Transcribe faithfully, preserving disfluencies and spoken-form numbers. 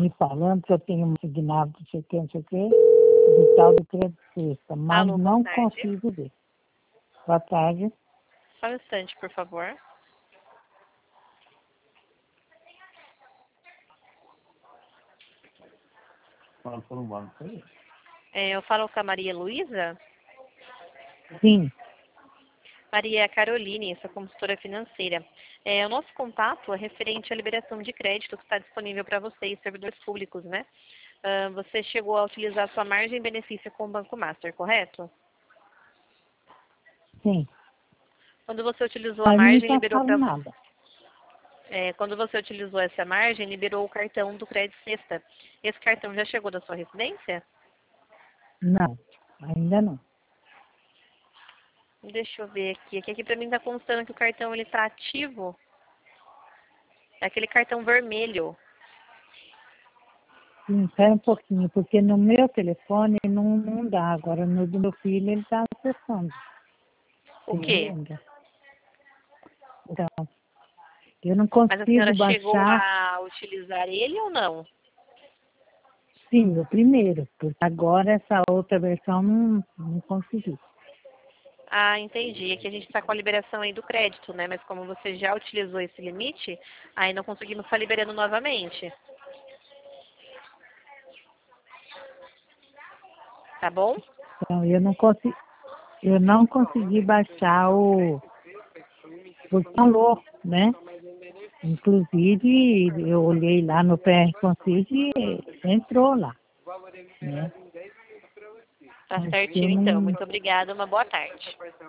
me falando que eu tenho um signado, não sei o que, não sei o que, do tal do crédito sexta, mas Alô, boa não tarde. consigo ver. Boa tarde. Só um instante, por favor. Fala por um banco aí. É, eu falo com a Maria Luísa. Sim, Maria Caroline, sou consultora financeira. É, o nosso contato é referente à liberação de crédito que está disponível para vocês, servidores públicos, né? Ah, você chegou a utilizar sua margem e benefício com o Banco Master, correto? sim. Quando você utilizou a Mas não me margem, liberou passaram para nada. é, quando você utilizou essa margem, liberou o cartão do crédito sexta. Esse cartão já chegou da sua residência? Não, ainda não. Deixa eu ver aqui. Aqui, aqui para mim está constando que o cartão ele está ativo. É aquele cartão vermelho. Sim, espera um pouquinho, porque no meu telefone não, não dá. Agora no do meu filho ele está acessando. O Sim, quê? ainda. Então, eu não Mas a consigo senhora chegou baixar, a utilizar ele ou não? sim, o primeiro, porque agora essa outra versão não, não consegui. Ah, entendi. Aqui a gente está com a liberação aí do crédito, né? Mas como você já utilizou esse limite, aí não conseguimos estar liberando novamente. Tá bom? Então, eu não consegui, eu não consegui baixar o, o valor, né? Inclusive, eu olhei lá no P R Concide e entrou lá, né? Tá Mas eu certinho então. não, Muito obrigada. Uma boa tarde.